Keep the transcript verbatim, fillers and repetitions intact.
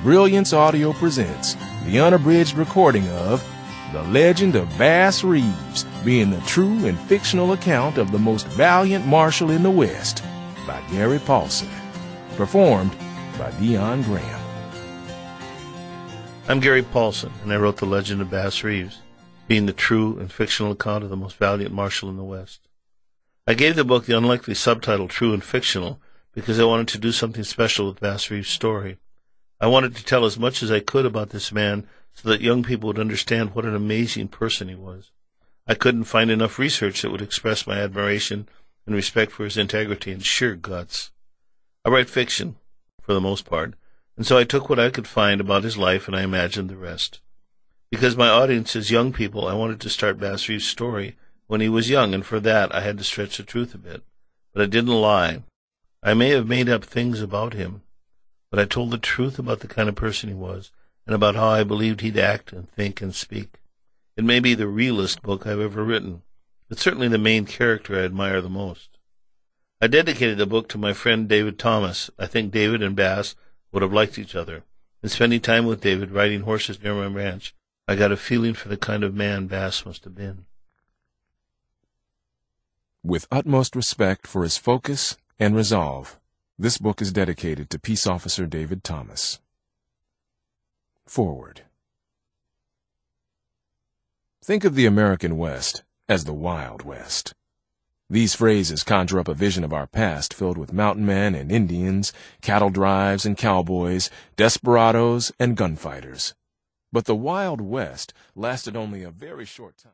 Brilliance Audio presents the unabridged recording of The Legend of Bass Reeves, being the true and fictional account of the most valiant marshal in the West, by Gary Paulsen. Performed by Dion Graham. I'm Gary Paulsen, and I wrote The Legend of Bass Reeves, being the true and fictional account of the most valiant marshal in the West. I gave the book the unlikely subtitle True and Fictional because I wanted to do something special with Bass Reeves' story. I wanted to tell as much as I could about this man so that young people would understand what an amazing person he was. I couldn't find enough research that would express my admiration and respect for his integrity and sheer guts. I write fiction, for the most part, and so I took what I could find about his life and I imagined the rest. Because my audience is young people, I wanted to start Bass Reeves' story when he was young, and for that I had to stretch the truth a bit. But I didn't lie. I may have made up things about him, but I told the truth about the kind of person he was, and about how I believed he'd act and think and speak. It may be the realest book I've ever written. It's certainly the main character I admire the most. I dedicated the book to my friend David Thomas. I think David and Bass would have liked each other. And spending time with David riding horses near my ranch, I got a feeling for the kind of man Bass must have been. With utmost respect for his focus and resolve, this book is dedicated to Peace Officer David Thomas. Forward. Think of the American West as the Wild West. These phrases conjure up a vision of our past filled with mountain men and Indians, cattle drives and cowboys, desperados and gunfighters. But the Wild West lasted only a very short time.